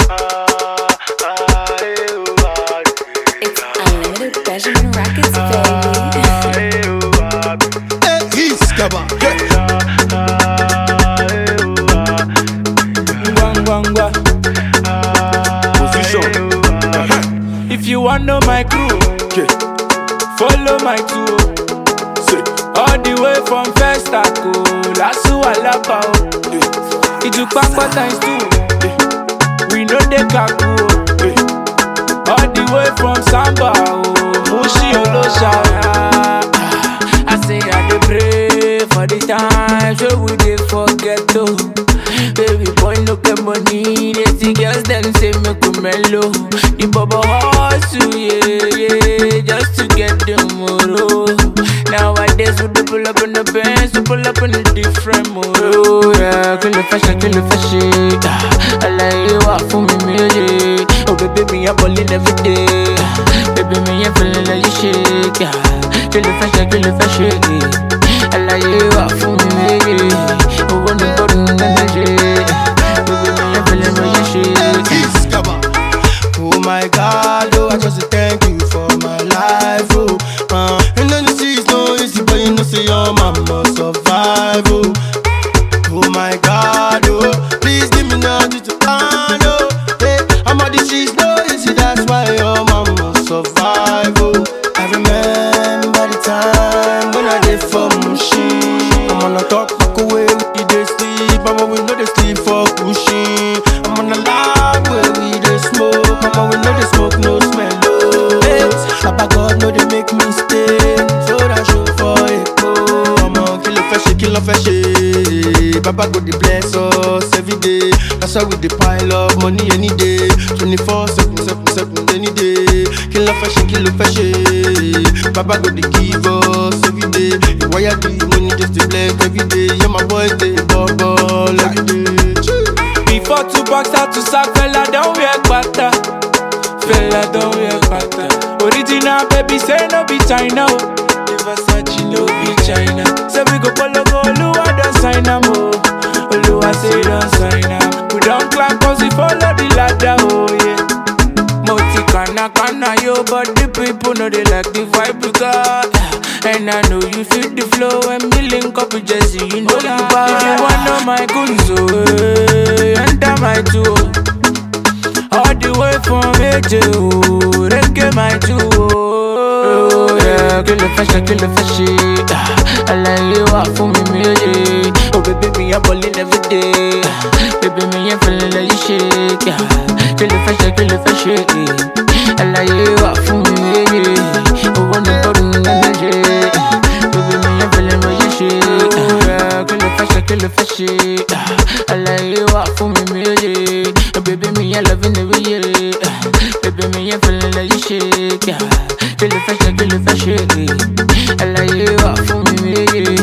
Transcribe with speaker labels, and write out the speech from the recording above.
Speaker 1: It's Unlimited Benjamin Records, baby.
Speaker 2: He's Gabba. Position.
Speaker 3: If you want know my crew, follow my tour. All the way from Festaco, Lasso Alaba. Ijupapa times 2. We know the kaku. All the way from Samba, Mushi Olosha. I say I dey pray for the times where we dey forget to. Baby boy no get money, they see girls them say make we mellow. The bubble hustle, yeah, just to get the moro. Nowadays we dey pull up in the Benz, we pull up in a different moro. Yeah, kill the fashion. I like you up for me, music. Oh baby, me a ballin' every day. Baby, me a feeling like you shake. Kill the fashion. I like you up for me, music. Oh, when you go to the baby, me a feeling like you shake.
Speaker 2: He's Gabba. Oh my God, oh I just thank you for my life, oh. And then you see it's no easy, but you know say your mama survive, oh. Oh my God, oh, please give me nothing to find, oh. Hey, I'm on the streets, no easy, that's why your mama survive, oh. I remember the time when I did for Mushin. I'm on a talk back away with the day sleep. Mama, we know they sleep for cushion. I'm on a lab where we they smoke. Mama, we know they smoke, no smell, oh. Hey, Papa God know they make me stay. So that show for it, oh. Mama, kill a fashion. Papa go dey bless us every day. That's why we dey pile up money any day. 24/7 any day. Kill a fashion. Papa go dey give us every day. The wire the money just dey bless every day. Yeah, my boys dey bubble every day.
Speaker 3: Before two bucks out to sack, fella don't wear pata. Original baby say no be China. The Versace no be China. Say we go follow go, Oluwa don't sign am, oh. Oluwa say don't sign am. We don't climb cause we follow the ladder, oh yeah. Moti kana yo, but the people know they like the vibe we got. And I know you feel the flow when we link up with Jesse, you know that. If you want know my goods, oh, enter my tour. All the way from AJ, oh, reggae my tour, oh, yeah. Kill the fashion. I like you up for me, music. Oh baby, me a ballin' every day. Baby, me a feeling like you shake, yeah. Kill the fashion. I like you up for me, music. Oh, when you go to the day. Baby, me a feeling like you shake, yeah. Kill the fashion. I like you up for me, music. Oh baby, me a loving every year. Baby, me a feeling like you shake, yeah. Kill the fashion. I like you up for me, music.